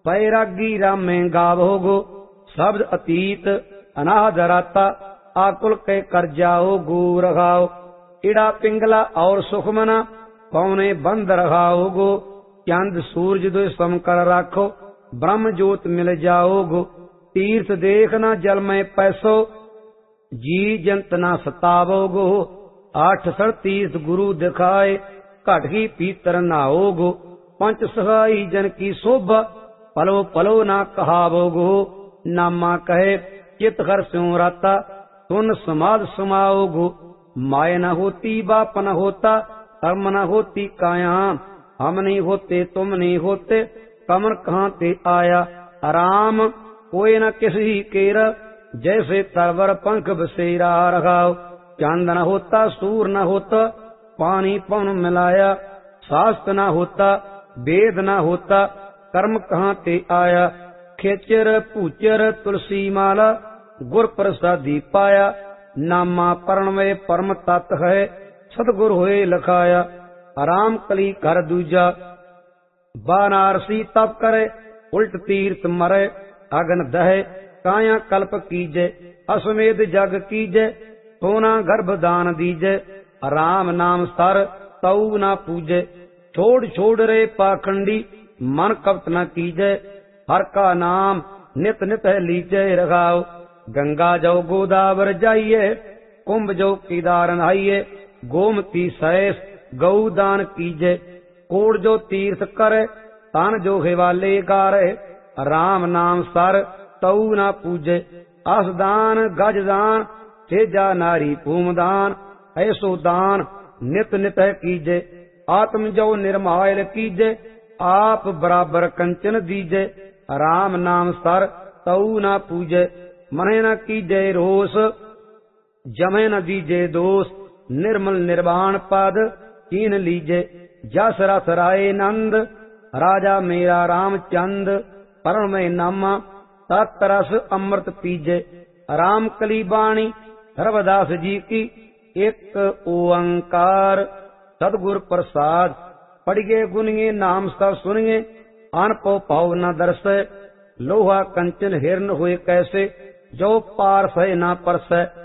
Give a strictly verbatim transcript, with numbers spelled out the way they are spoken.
बैरागी रामे गावोगो, शब्द अतीत अनाहद राता, आकुल के कर जाओ गो रखाओ। इड़ा पिंगला और सुखमना, पौने बंद रखाओगो, चंद सूरज दो सम कर राखो, ब्रह्म जोत मिल जाओगो। तीर्थ देखना जल में पैसो, जी जंत ना सतावोगो। आठ सड़ तीर्थ गुरु दिखाए, घटगी पीतर नहाओगो। पंच सहाई जन की शोभा, पलो पलो ना कहावोगो। नामा कहे चित हर स्यों राता, सुन समाध समाओगो। माय न होती बाप न होता, कर्म न होती काया। हम नहीं होते तुम नहीं होते, कमर कहाँ ते आया। राम कोई न किसी केरा, जैसे तरवर पंख बसेरा रखाओ। चांद न होता सूर न होता, पानी पवन मिलाया। शास्त्र न होता वेद न होता, कर्म कहाँ ते आया। खेचर पूचर तुलसी माला, गुर प्रसादी पाया। नामा प्रणवे परम तत्व है, सतगुर होए लखाया। राम कली कर दूजा, बानारसी तप करे। उल्ट तीर्थ मरे, अगन दहे काया कल्प कीजे। अश्वमेध जग कीजे, सोना गर्भ दान दीजे। राम नाम सर तऊ न पूजे, छोड़ छोड़ रे पाखंडी, मन कपट न कीजे। हर का नाम नित नित लीजे रखाओ। गंगा जो गोदावर जाइए, कुंभ जो केदार नहाइए। गोमती सैस गौ दान कीजे, कोड़ जो तीर्थ करे, तन जो हिवाले गारे। राम नाम सर तऊ न पूजे, असदान गजदान, सेजा नारी भूमदान। ऐसो दान नित नित कीजे, आत्म जो निर्मायल कीजे। आप बराबर कंचन दीजे, राम नाम सर तऊ न पूजे। मने न कीजे रोष, जमे न दीजे दोष। निर्मल निर्वाण पद कीन लीजे, जस रथ राय नंद। राजा मेरा रामचंद, परण में नामा, तत्रस अमृत पीजे। राम कली बाणी सर्वदास जी की, एक ओंकार सदगुर प्रसाद। पढ़िए गुनिए नाम सब सुनिए, अनपो पाव न दर्शे। लोहा कंचन हिरन हुए कैसे, जो पार सहे न परसे।